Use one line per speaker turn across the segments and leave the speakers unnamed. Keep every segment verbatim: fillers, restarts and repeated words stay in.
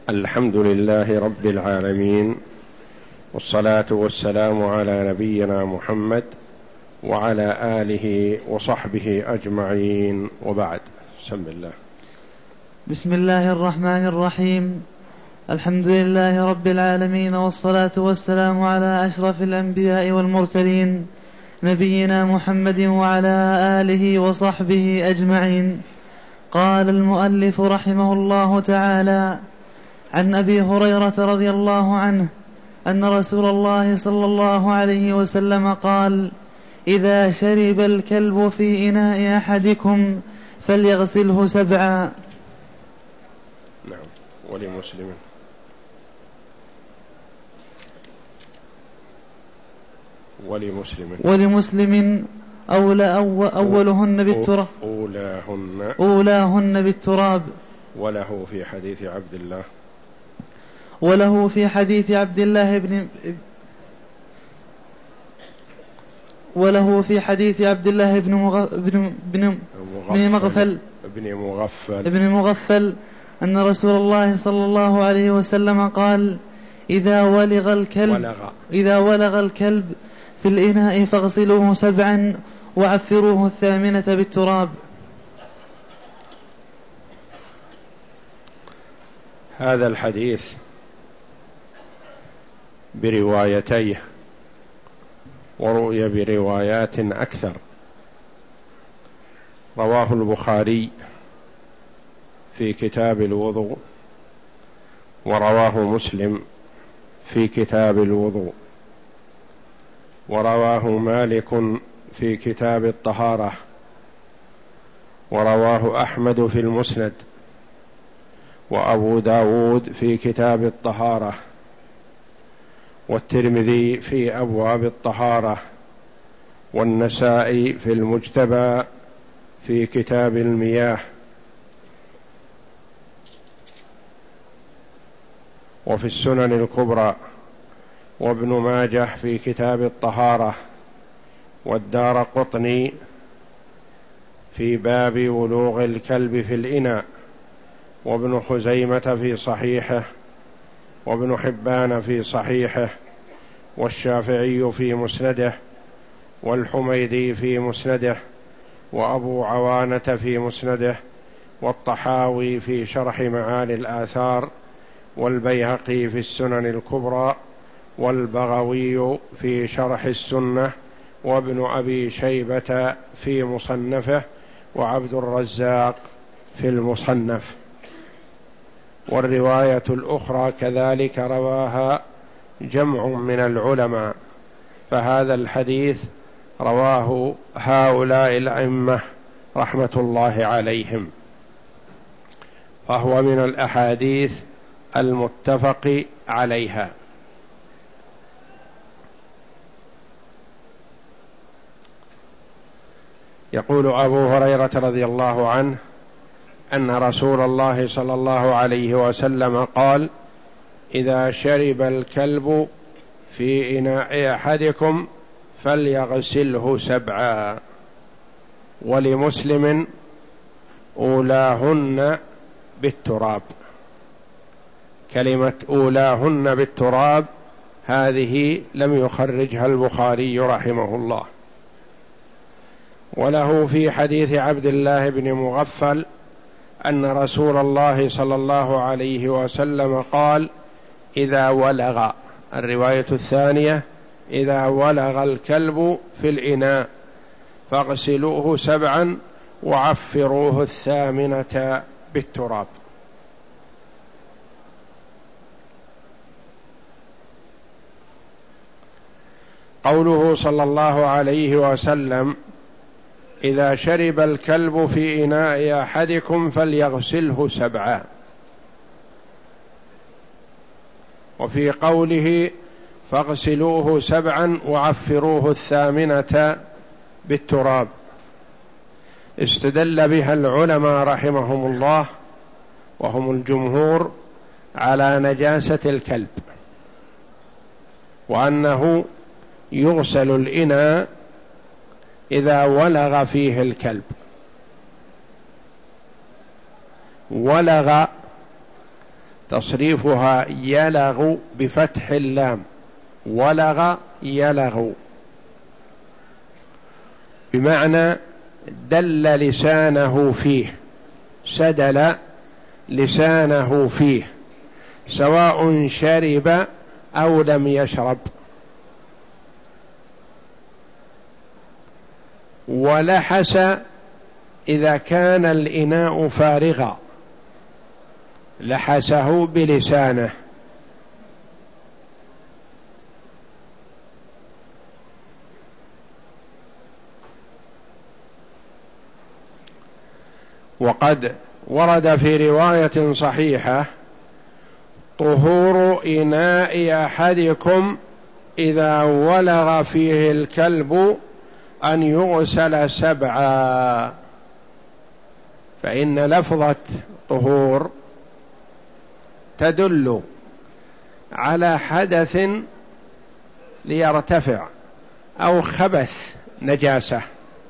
الحمد لله رب العالمين، والصلاة والسلام على نبينا محمد وعلى آله وصحبه أجمعين، وبعد. بسم الله.
بسم الله الرحمن الرحيم. الحمد لله رب العالمين، والصلاة والسلام على أشرف الأنبياء والمرسلين، نبينا محمد وعلى آله وصحبه أجمعين. قال المؤلف رحمه الله تعالى: عن أبي هريرة رضي الله عنه أن رسول الله صلى الله عليه وسلم قال: إذا شرب الكلب في إناء أحدكم فليغسله سبعا.
نعم. ولمسلم ولمسلم
ولمسلم أولى أو أولهن بالتراب
أولاهن
أولاهن بالتراب.
وله في حديث عبد الله
وله في حديث عبد الله بن وله في حديث عبد الله بن مغ... بن بن بن مغفل
ابن مغفل
ابن مغفل أن رسول الله صلى الله عليه وسلم قال: إذا ولغ الكلب
ولغ.
إذا ولغ الكلب في الإناء فاغسلوه سبعا وعفروه الثامنة بالتراب.
هذا الحديث بروايتيه، ورؤي بروايات أكثر. رواه البخاري في كتاب الوضوء، ورواه مسلم في كتاب الوضوء، ورواه مالك في كتاب الطهارة، ورواه أحمد في المسند، وأبو داود في كتاب الطهارة، والترمذي في أبواب الطهارة، والنسائي في المجتبى في كتاب المياه، وفي السنن الكبرى، وابن ماجه في كتاب الطهارة، والدارقطني في باب ولوغ الكلب في الإناء، وابن خزيمة في صحيحه، وابن حبان في صحيحه، والشافعي في مسنده، والحميدي في مسنده، وأبو عوانة في مسنده، والطحاوي في شرح معاني الآثار، والبيهقي في السنن الكبرى، والبغوي في شرح السنة، وابن أبي شيبة في مصنفه، وعبد الرزاق في المصنف. والرواية الأخرى كذلك رواها جمع من العلماء، فهذا الحديث رواه هؤلاء الأئمة رحمة الله عليهم، فهو من الأحاديث المتفق عليها. يقول أبو هريرة رضي الله عنه أن رسول الله صلى الله عليه وسلم قال: إذا شرب الكلب في إناء أحدكم فليغسله سبعا. ولمسلم: أولاهن بالتراب. كلمة أولاهن بالتراب هذه لم يخرجها البخاري رحمه الله. وله في حديث عبد الله بن مغفل أن رسول الله صلى الله عليه وسلم قال: إذا ولغ، الرواية الثانية: إذا ولغ الكلب في الإناء فاغسلوه سبعا وعفروه الثامنة بالتراب. قوله صلى الله عليه وسلم: إذا شرب الكلب في إناء أحدكم فليغسله سبعا، وفي قوله فاغسلوه سبعا وعفروه الثامنة بالتراب استدل بها العلماء رحمهم الله، وهم الجمهور، على نجاسة الكلب، وأنه يغسل الإناء إذا ولغ فيه الكلب. ولغ تصريفها يلغ بفتح اللام، ولغ يلغ، بمعنى دل لسانه فيه، سدل لسانه فيه، سواء شرب أو لم يشرب. ولحس إذا كان الإناء فارغا، لحسه بلسانه. وقد ورد في رواية صحيحة: طهور إناء أحدكم إذا ولغ فيه الكلب أن يغسل سبعا. فإن لفظة طهور تدل على حدث ليرتفع أو خبث نجاسة.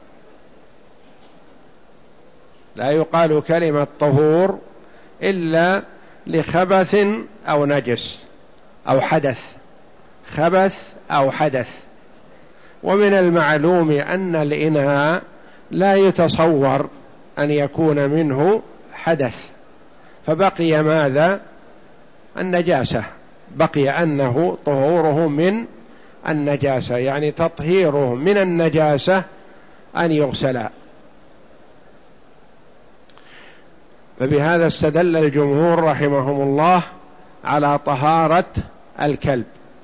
لا يقال كلمة طهور إلا لخبث أو نجس أو حدث، خبث أو حدث. ومن المعلوم أن الإناء لا يتصور أن يكون منه حدث، فبقي ماذا؟ النجاسة، بقي أنه طهوره من النجاسة، يعني تطهيره من النجاسة أن يغسل. فبهذا استدل الجمهور رحمهم الله على طهارة الكلب،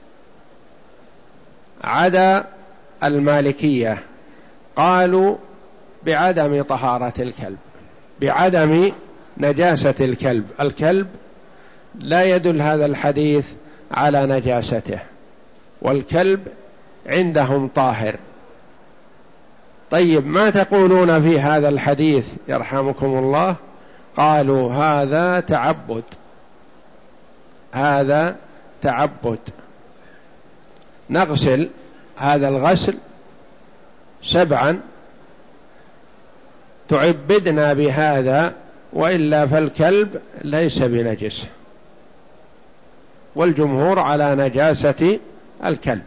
عدا المالكية قالوا بعدم طهارة الكلب، بعدم نجاسة الكلب. الكلب لا يدل هذا الحديث على نجاسته، والكلب عندهم طاهر. طيب، ما تقولون في هذا الحديث يرحمكم الله؟ قالوا هذا تعبد، هذا تعبد، نغسل هذا الغسل سبعا تعبدنا بهذا، وإلا فالكلب ليس بنجس. والجمهور على نجاسة الكلب،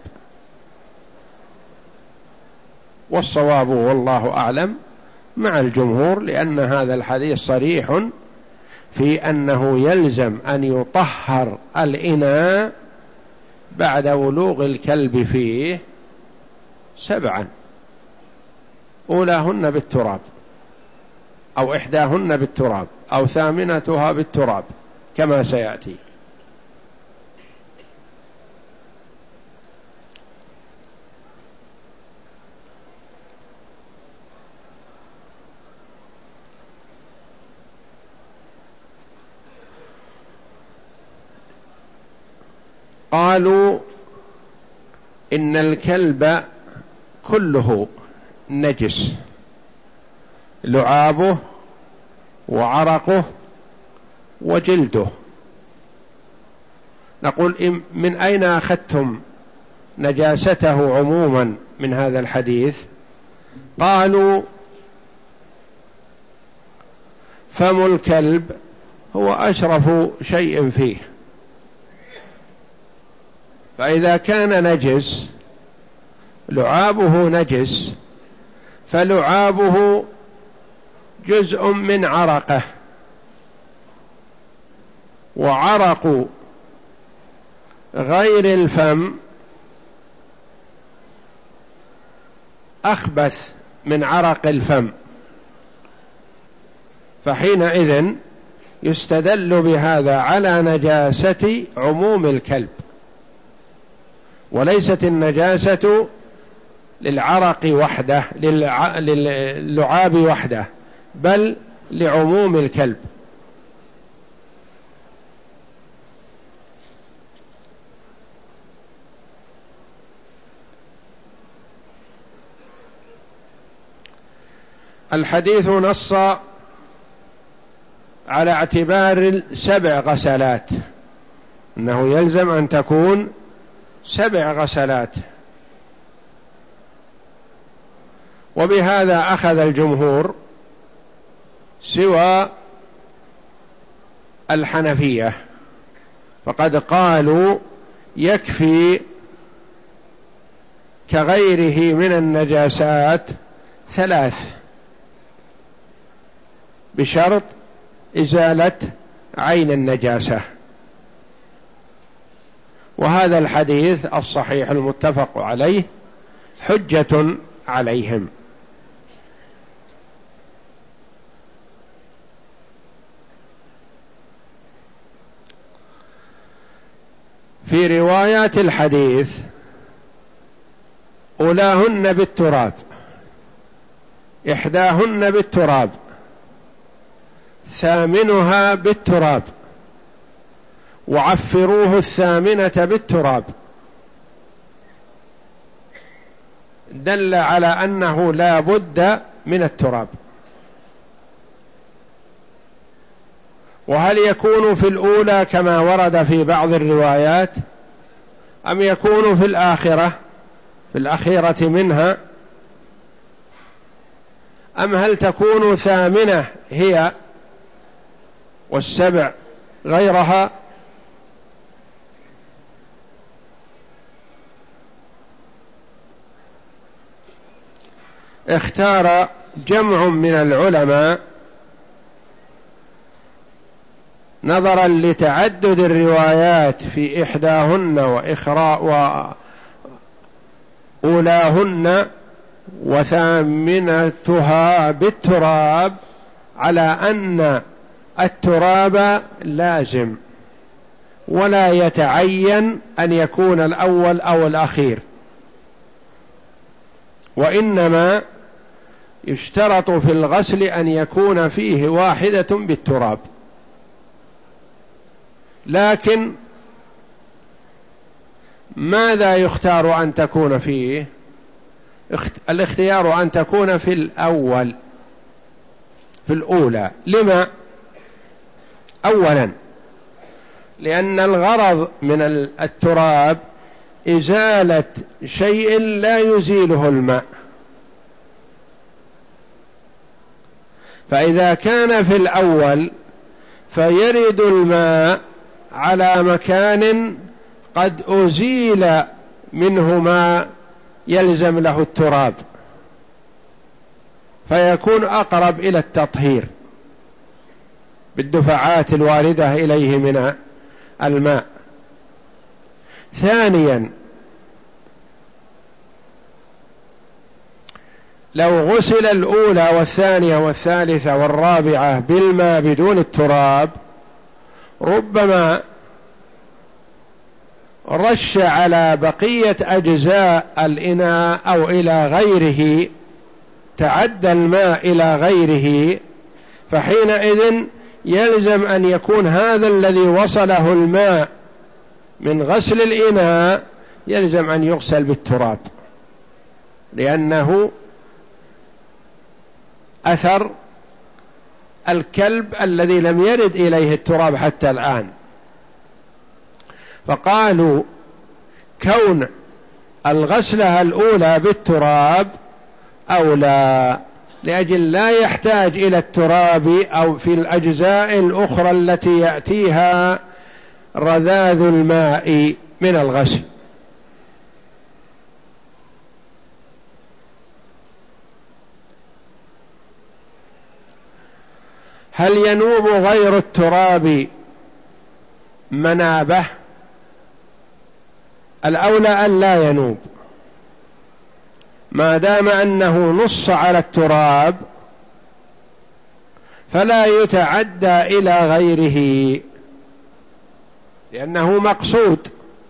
والصواب والله أعلم مع الجمهور، لأن هذا الحديث صريح في أنه يلزم أن يطهر الإناء بعد ولوغ الكلب فيه سبعا، أولاهن بالتراب، أو إحداهن بالتراب، أو ثامنتها بالتراب كما سيأتي. قالوا إن الكلب كله نجس، لعابه وعرقه وجلده. نقول من أين أخذتم نجاسته عموما من هذا الحديث؟ قالوا فم الكلب هو أشرف شيء فيه، فإذا كان نجس، لعابه نجس، فلعابه جزء من عرقه، وعرق غير الفم أخبث من عرق الفم، فحينئذ يستدل بهذا على نجاسة عموم الكلب، وليست النجاسة للعرق وحده، للعاب وحده، بل لعموم الكلب. الحديث نص على اعتبار سبع غسلات، أنه يلزم أن تكون سبع غسلات، وبهذا أخذ الجمهور سوى الحنفية، فقد قالوا يكفي كغيره من النجاسات ثلاث بشرط إزالة عين النجاسة، وهذا الحديث الصحيح المتفق عليه حجة عليهم. في روايات الحديث أولاهن بالتراب، إحداهن بالتراب، ثامنها بالتراب، وعفروه الثامنة بالتراب، دل على أنه لا بد من التراب. وهل يكون في الأولى كما ورد في بعض الروايات أم يكون في الآخرة في الأخيرة منها، أم هل تكون ثامنة هي والسبع غيرها؟ اختار جمع من العلماء نظرا لتعدد الروايات في إحداهن وإخراء وأولاهن وثامنتها بالتراب، على أن التراب لازم ولا يتعين أن يكون الأول أو الأخير، وإنما يشترط في الغسل أن يكون فيه واحدة بالتراب. لكن ماذا يختار أن تكون فيه؟ الاختيار أن تكون في الأول في الأولى. لما؟ أولا لأن الغرض من التراب إزالة شيء لا يزيله الماء، فإذا كان في الأول فيرد الماء على مكان قد أزيل منه ما يلزم له التراب، فيكون أقرب إلى التطهير بالدفعات الواردة إليه من الماء. ثانيا لو غسل الأولى والثانية والثالثة والرابعة بالماء بدون التراب، ربما رش على بقية أجزاء الإناء أو إلى غيره، تعدى الماء إلى غيره، فحينئذ يلزم أن يكون هذا الذي وصله الماء من غسل الإناء يلزم أن يغسل بالتراب، لأنه أثر الكلب الذي لم يرد إليه التراب حتى الآن. فقالوا كون الغسلة الأولى بالتراب أولى، لأجل لا يحتاج إلى التراب أو في الأجزاء الأخرى التي يأتيها رذاذ الماء من الغسل. هل ينوب غير التراب منابه؟ الأولى أن لا ينوب، ما دام أنه نص على التراب فلا يتعدى إلى غيره لأنه مقصود.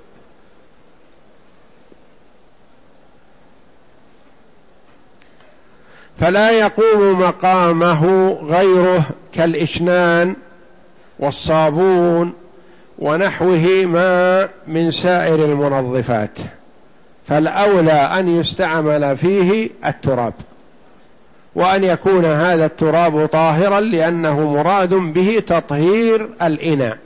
فلا يقوم مقامه غيره كالإشنان والصابون ونحوهما من سائر المنظفات، فالأولى أن يستعمل فيه التراب، وأن يكون هذا التراب طاهرا لأنه مراد به تطهير الإناء.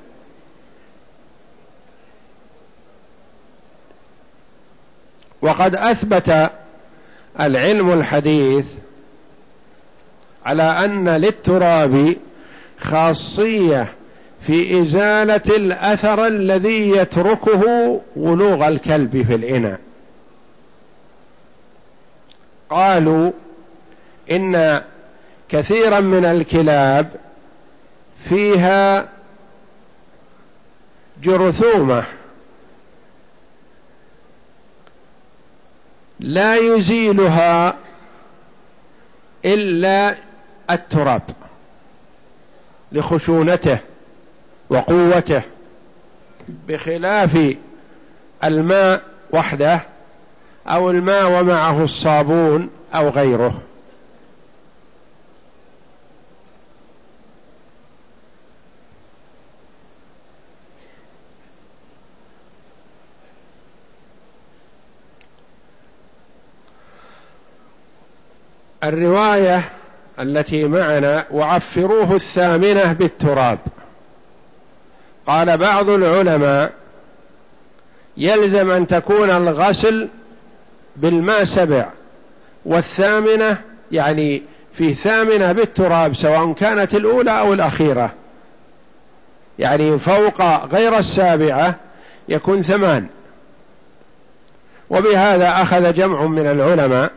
وقد أثبت العلم الحديث على أن للتراب خاصية في إزالة الأثر الذي يتركه ولوغ الكلب في الإناء. قالوا إن كثيرا من الكلاب فيها جرثومة لا يزيلها إلا التراب لخشونته وقوته، بخلاف الماء وحده أو الماء ومعه الصابون أو غيره. الرواية التي معنا وعفروه الثامنة بالتراب، قال بعض العلماء يلزم أن تكون الغسل بالماء سبع، والثامنة يعني في ثامنة بالتراب سواء كانت الأولى أو الأخيرة، يعني فوق غير السابعة يكون ثمان. وبهذا أخذ جمع من العلماء،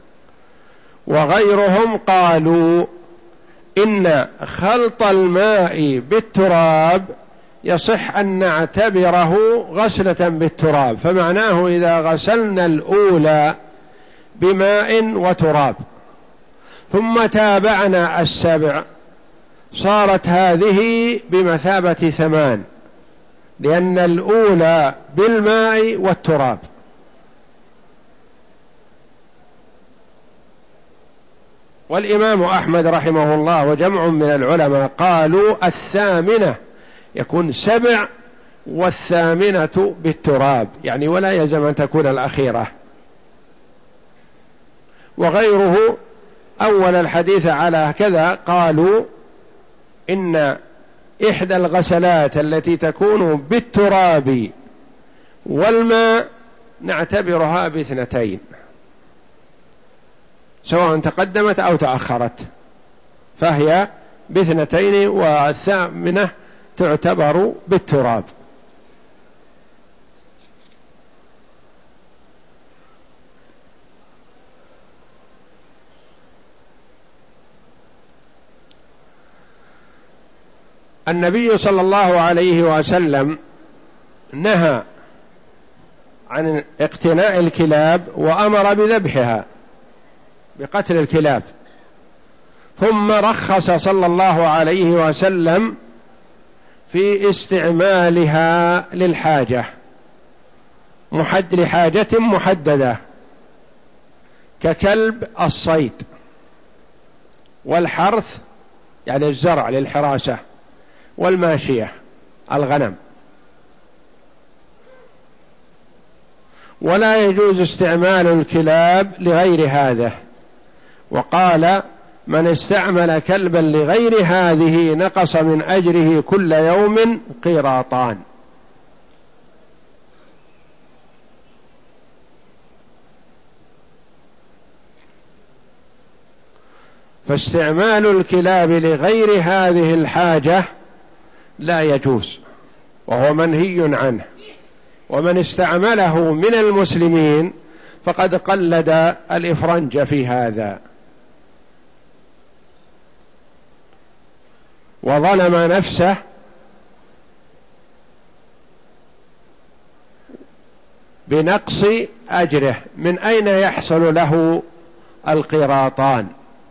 وغيرهم قالوا إن خلط الماء بالتراب يصح أن نعتبره غسلة بالتراب، فمعناه إذا غسلنا الأولى بماء وتراب ثم تابعنا السبع صارت هذه بمثابة ثمان، لأن الأولى بالماء والتراب. والإمام أحمد رحمه الله وجمع من العلماء قالوا الثامنة يكون سبع والثامنة بالتراب، يعني ولا يلزم أن تكون الأخيرة. وغيره أول الحديث على كذا قالوا إن إحدى الغسلات التي تكون بالتراب والماء نعتبرها باثنتين سواء تقدمت أو تأخرت، فهي باثنتين، والثامنة تعتبر بالتراب. النبي صلى الله عليه وسلم نهى عن اقتناء الكلاب وأمر بذبحها بقتل الكلاب، ثم رخص صلى الله عليه وسلم في استعمالها للحاجة محد لحاجة محددة ككلب الصيد والحرث يعني الزرع للحراسة والماشية الغنم، ولا يجوز استعمال الكلاب لغير هذا. وقال من استعمل كلبا لغير هذه نقص من أجره كل يوم قيراطان. فاستعمال الكلاب لغير هذه الحاجة لا يجوز وهو منهي عنه، ومن استعمله من المسلمين فقد قلد الإفرنج في هذا وظلم نفسه بنقص أجره. من أين يحصل له القيراطان؟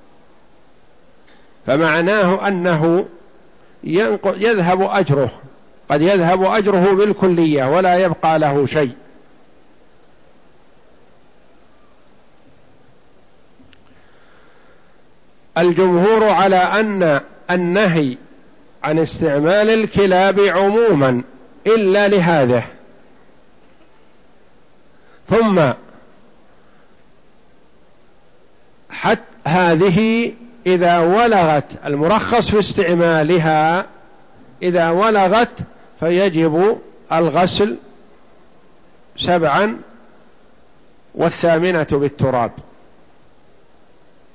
فمعناه أنه يذهب أجره، قد يذهب أجره بالكلية ولا يبقى له شيء. الجمهور على أن النهي عن استعمال الكلاب عموما إلا لهذا. ثم حتى هذه إذا ولغت المرخص في استعمالها إذا ولغت فيجب الغسل سبعا والثامنة بالتراب،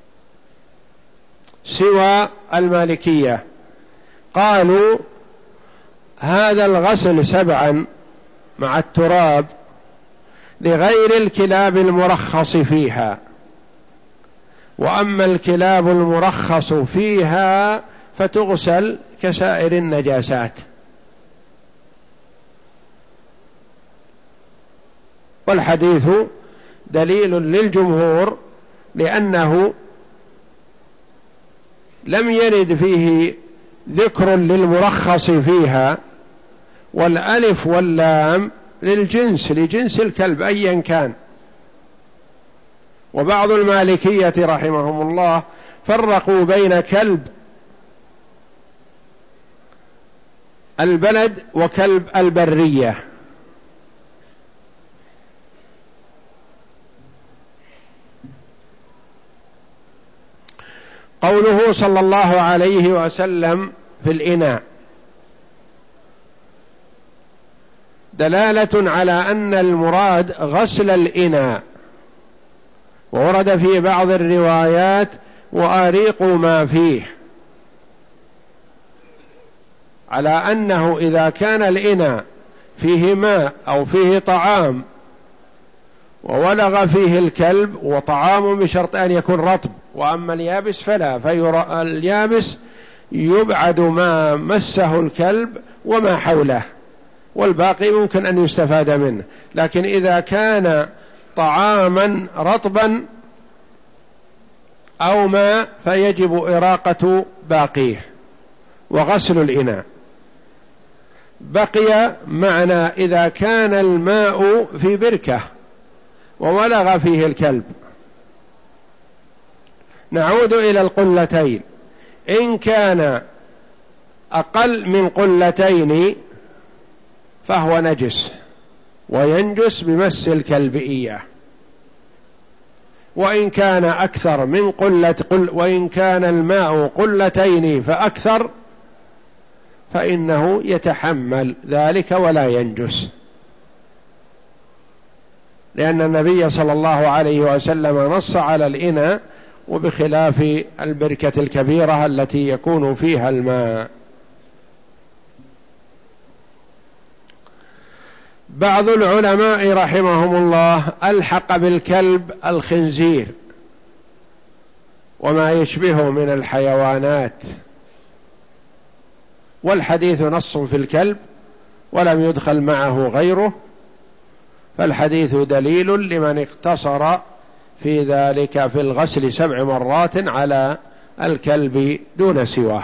سوى المالكية قالوا هذا الغسل سبعا مع التراب لغير الكلاب المرخص فيها، وأما الكلاب المرخص فيها فتغسل كسائر النجاسات. والحديث دليل للجمهور لأنه لم يرد فيه ذكر للمرخص فيها، والألف واللام للجنس، لجنس الكلب أيا كان. وبعض المالكية رحمهم الله فرقوا بين كلب البلد وكلب البرية. قوله صلى الله عليه وسلم في الإناء دلالة على أن المراد غسل الإناء، وورد في بعض الروايات وأريقوا ما فيه، على أنه إذا كان الإناء فيه ماء أو فيه طعام وولغ فيه الكلب، وطعام بشرط أن يكون رطب، وأما اليابس فلا، فاليابس يبعد ما مسه الكلب وما حوله، والباقي ممكن أن يستفاد منه. لكن إذا كان طعاما رطبا أو ماء فيجب إراقة باقيه وغسل الإناء. بقي معنى إذا كان الماء في بركة وولغ فيه الكلب. نعود إلى القلتين، إن كان أقل من قلتين فهو نجس وينجس بمس الكلب إياه، وإن كان أكثر من قلة قل وإن كان الماء قلتين فأكثر فإنه يتحمل ذلك ولا ينجس، لأن النبي صلى الله عليه وسلم نص على الإناء، وبخلاف البركة الكبيرة التي يكون فيها الماء. بعض العلماء رحمهم الله ألحق بالكلب الخنزير وما يشبهه من الحيوانات، والحديث نص في الكلب ولم يدخل معه غيره، فالحديث دليل لمن اقتصر في ذلك في الغسل سبع مرات على الكلب دون سواه.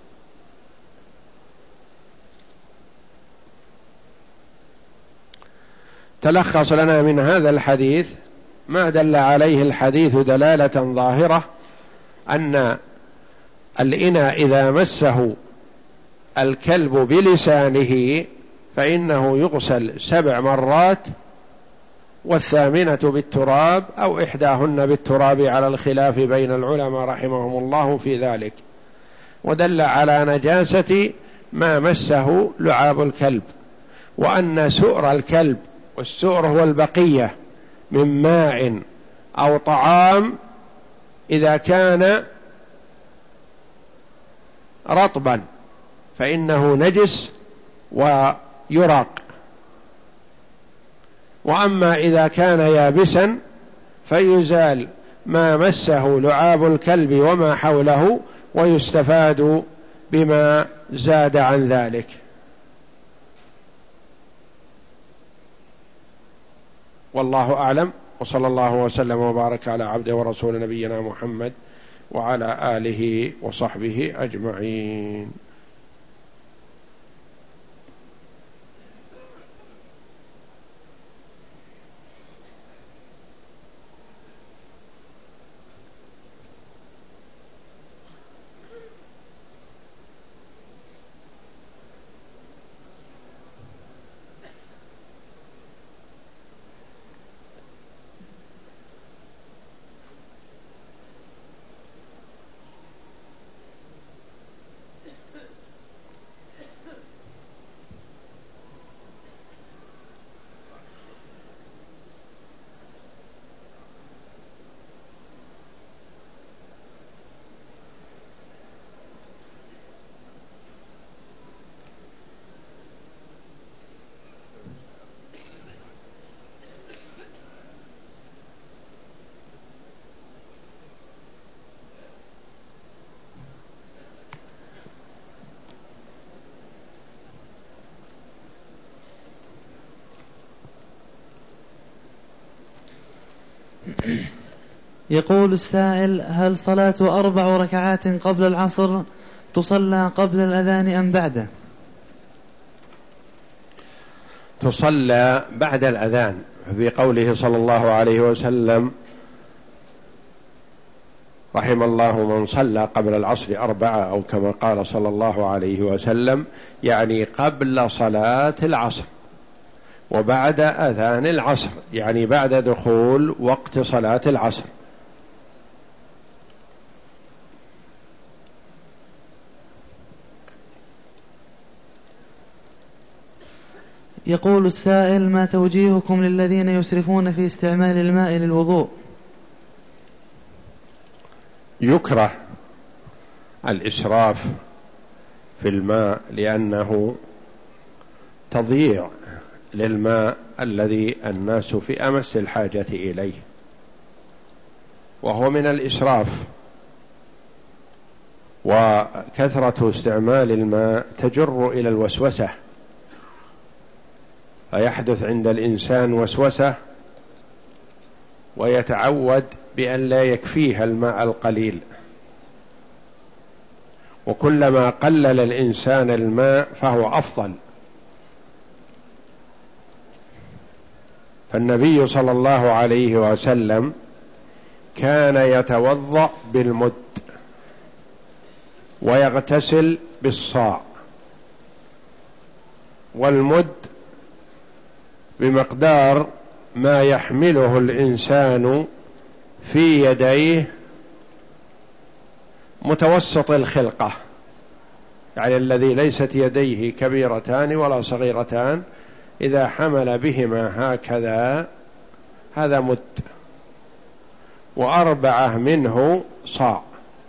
تلخص لنا من هذا الحديث ما دل عليه الحديث دلالة ظاهرة، أن الإناء إذا مسه الكلب بلسانه فإنه يغسل سبع مرات، والثامنة بالتراب أو إحداهن بالتراب على الخلاف بين العلماء رحمهم الله في ذلك. ودل على نجاسة ما مسه لعاب الكلب، وأن سؤر الكلب، والسؤر هو البقية من ماء أو طعام، إذا كان رطبا فإنه نجس ويرق، وأما إذا كان يابسا فيزال ما مسه لعاب الكلب وما حوله، ويستفاد بما زاد عن ذلك. والله أعلم، وصلى الله وسلم وبارك على عبده ورسول نبينا محمد وعلى آله وصحبه أجمعين.
يقول السائل: هل صلاة أربع ركعات قبل العصر تصلى قبل الأذان أم بعده؟
تصلى بعد الأذان، في قوله صلى الله عليه وسلم: رحم الله من صلى قبل العصر أربعة، أو كما قال صلى الله عليه وسلم، يعني قبل صلاة العصر، وبعد أذان العصر يعني بعد دخول وقت صلاة العصر.
يقول السائل: ما توجيهكم للذين يسرفون في استعمال الماء للوضوء؟
يكره الإسراف في الماء لأنه تضييع للماء الذي الناس في أمس الحاجة إليه، وهو من الإسراف. وكثرة استعمال الماء تجر إلى الوسوسة، فيحدث عند الإنسان وسوسة ويتعود بأن لا يكفيه الماء القليل، وكلما قلل الإنسان الماء فهو أفضل. فالنبي صلى الله عليه وسلم كان يتوضأ بالمد ويغتسل بالصاع، والمد بمقدار ما يحمله الإنسان في يديه متوسط الخلقة، يعني الذي ليست يديه كبيرتان ولا صغيرتان، إذا حمل بهما هكذا هذا مد، وأربعة منه صاع.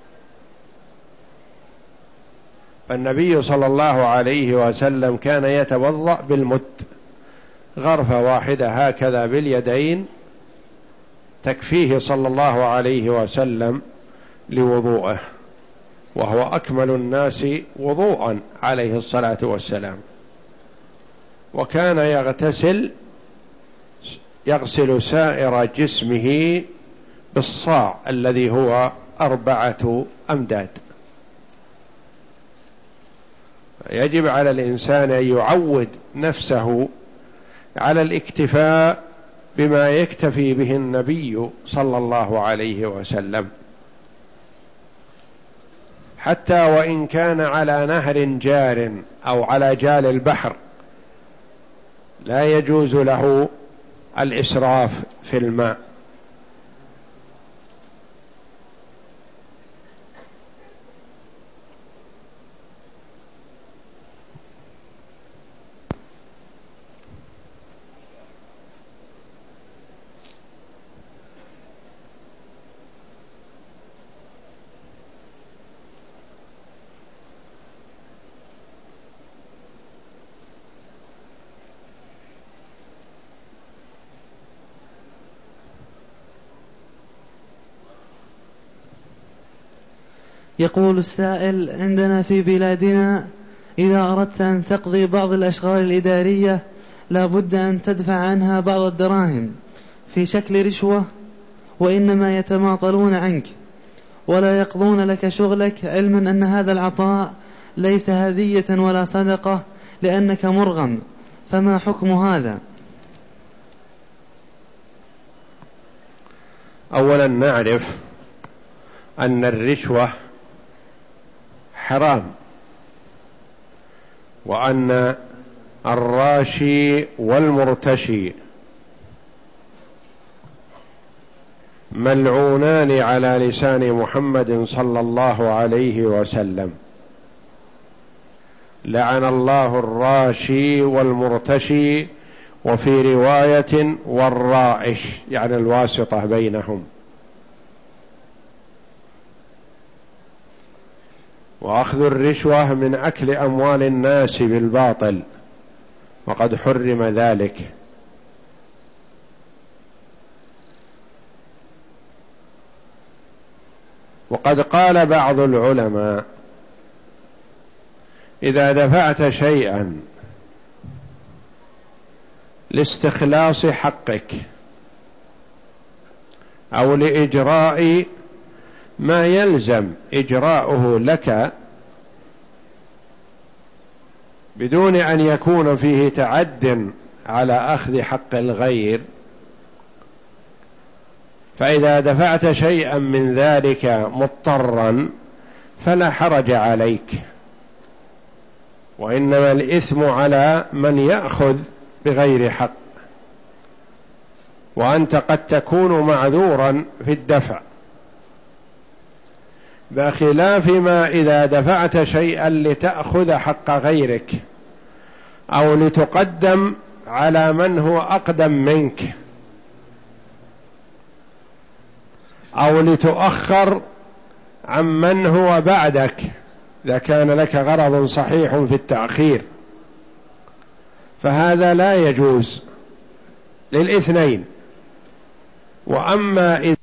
فالنبي صلى الله عليه وسلم كان يتوضأ بالمد، غرفة واحدة هكذا باليدين تكفيه صلى الله عليه وسلم لوضوءه، وهو أكمل الناس وضوءا عليه الصلاة والسلام. وكان يغتسل يغسل سائر جسمه بالصاع الذي هو أربعة أمداد. يجب على الإنسان أن يعود نفسه على الاكتفاء بما يكتفي به النبي صلى الله عليه وسلم، حتى وإن كان على نهر جار أو على جال البحر لا يجوز له الإسراف في الماء.
يقول السائل: عندنا في بلادنا إذا أردت أن تقضي بعض الأشغال الإدارية لا بد أن تدفع عنها بعض الدراهم في شكل رشوة، وإنما يتماطلون عنك ولا يقضون لك شغلك، علما أن هذا العطاء ليس هدية ولا صدقة لأنك مرغم، فما حكم هذا؟
أولا نعرف أن الرشوة حرام، وأن الراشي والمرتشي ملعونان على لسان محمد صلى الله عليه وسلم، لعن الله الراشي والمرتشي، وفي رواية والرائش يعني الواسطة بينهم. وأخذ الرشوة من أكل أموال الناس بالباطل، وقد حرم ذلك. وقد قال بعض العلماء: إذا دفعت شيئا لاستخلاص حقك أو لإجراء ما يلزم إجراؤه لك بدون أن يكون فيه تعد على أخذ حق الغير، فإذا دفعت شيئا من ذلك مضطرا فلا حرج عليك، وإنما الإثم على من يأخذ بغير حق، وأنت قد تكون معذورا في الدفع، بخلاف ما إذا دفعت شيئا لتأخذ حق غيرك أو لتقدم على من هو أقدم منك أو لتؤخر عن من هو بعدك إذا كان لك غرض صحيح في التأخير، فهذا لا يجوز للاثنين. وأما إذا